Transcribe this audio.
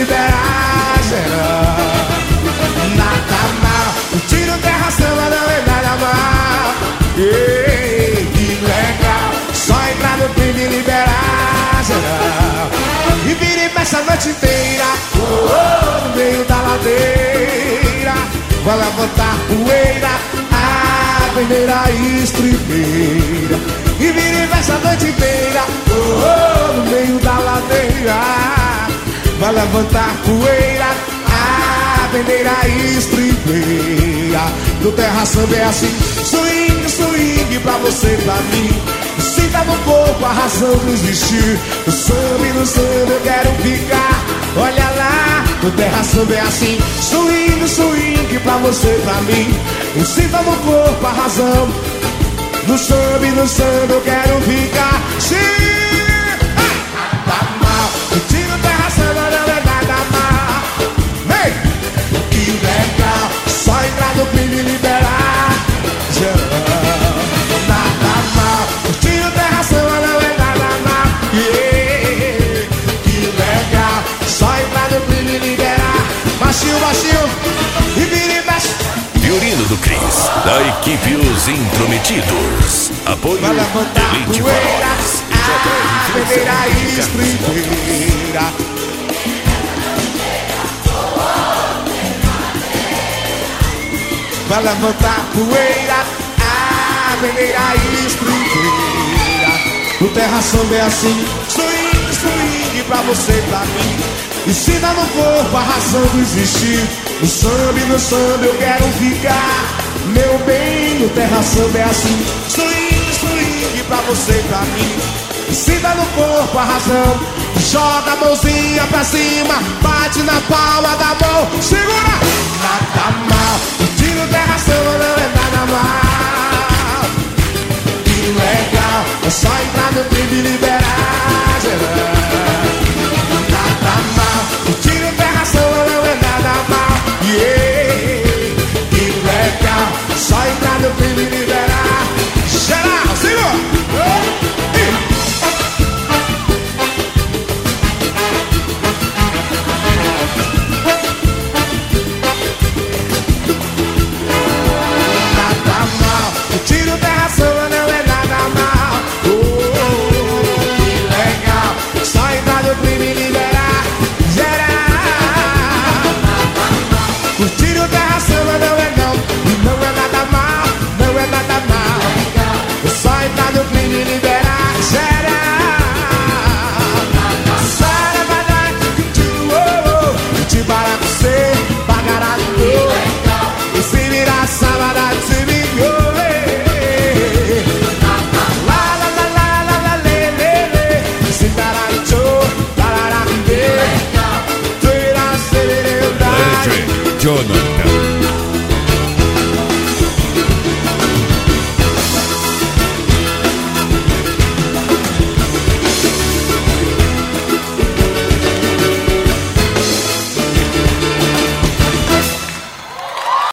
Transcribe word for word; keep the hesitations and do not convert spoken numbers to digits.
liberar geral. Nada mal, curtindo terra samba não é nada mal. Ei, que legal, só entrar no clima e liberar geral. E vira e mexe a noite inteira, oh, oh, no meio da ladeira. Vai levantar poeira, a primeira estribeira. E vira e mexe a noite inteira, oh, oh, no meio da ladeira. Vai levantar poeira, a primeira estribeira. No terra samba é assim, swing, swing pra você, pra mim. Sinta no corpo a razão de existir. No samba e no samba eu quero ficar. Olha lá, no terra samba é assim, swing, swing pra você, pra mim. Sinta no corpo a razão. No samba e no samba eu quero ficar. Sim, nada mal, curtindo terra samba não é nada mal. Vem, que legal, só entrar no clima e liberar geral. Nada mal, curtindo terra samba não é nada mal. Yeah, que legal, só entrar no clima e liberar. Baixinho, baixinho, e vira e mexe. Violino do Cris, da equipe Os Intrometidos. Apoio Elite Faróis. A primeira estribeira. Vai levantar poeira, a primeira estribeira. No terra samba é assim, swing, swing pra você, pra mim. Ensina no corpo a razão de existir. No samba e no samba eu quero ficar. Meu bem, no terra samba é assim, swing, swing pra você, pra mim. Ensina no corpo a razão. Joga a mãozinha pra cima, bate na palma da mão. Segura! Nada mal, curtindo terra samba não é nada mal. Que legal, é só entrar no clima e liberar geral. Nada mal, curtindo terra samba não é nada mal. Yeah, que legal, só entrar no clima e liberar geral. Segura! Jordan.